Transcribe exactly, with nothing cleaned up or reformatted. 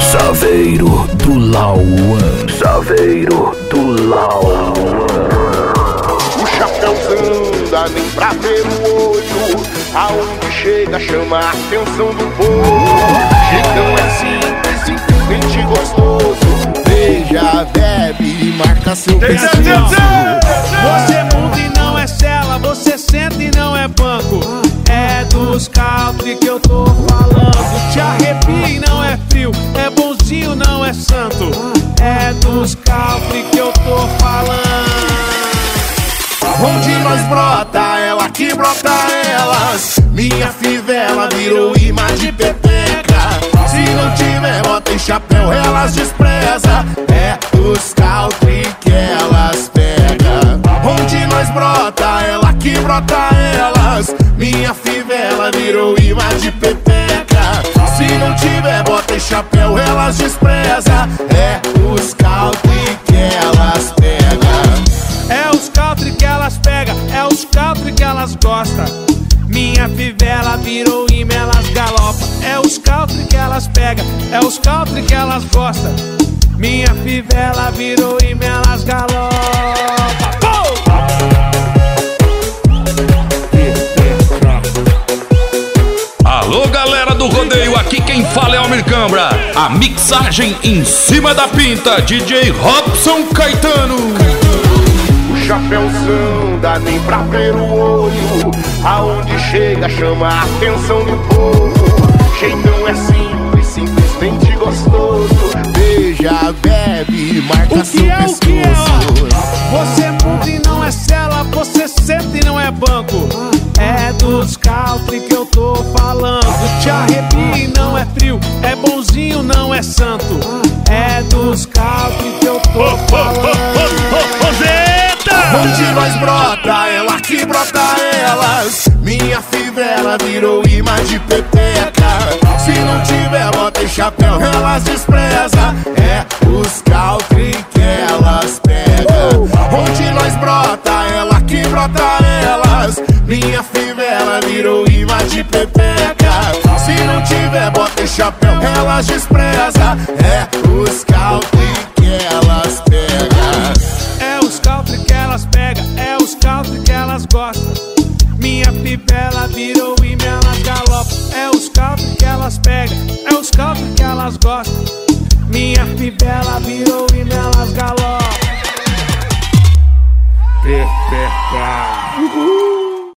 Saveiro do Lauan, Saveiro do Lauan. O chapéuzão dá nem pra ver o olho, aonde chega chama a atenção do povo. Jeitão é simples, simplesmente gostoso. Beija, bebe e marca seu pescoço. Você muda e não é cela, você senta e não é banco. É dos country que eu tô falando. Te arrepia e não é frio, é bonzinho, não é santo. É dos country que eu tô falando. Onde nós brota, ela que brota elas. Minha fivela virou imã de pepeca. Se não tiver bota e chapéu, elas despreza. É os country que elas pega. Onde nós brota, ela que brota elas. Minha fivela virou imã de pepeca. Se não tiver bota e chapéu, elas despreza. É os country que elas pega. É os country que elas pegam, é os country que elas gostam. Minha fivela virou imã, elas galopam. É os country que elas pegam, é os country que elas gostam. Minha fivela virou imã, elas galopam. Alô, galera do rodeio, aqui quem fala é Almir Cambra. A mixagem em cima da pinta, D J Robson Caetano. Chapéuzão dá nem pra ver o olho, aonde chega chama a atenção do povo. Jeitão é simples, simplesmente gostoso. Beija, bebe, marca seu é, pescoço. O que é, ó? Você muda e não é cela, você senta e não é banco. É dos country que eu tô falando. Te arrepia e não é frio, é bonzinho, não é santo. É dos country que eu tô falando. Onde nós brota, ela que brota elas. Minha fivela virou imã de pepeca. Se não tiver bota e chapéu, elas despreza. É os country que elas pega. Onde nós brota, ela que brota elas. Minha fivela virou imã de pepeca. Se não tiver bota e chapéu, elas despreza. É os country que elas pega. É os country que elas pegam, é os country que elas gostam. Minha fivela virou imã, elas galopam. É os country que elas pegam, é os country que elas gostam. Minha fivela virou imã, elas galopam. Pepeca.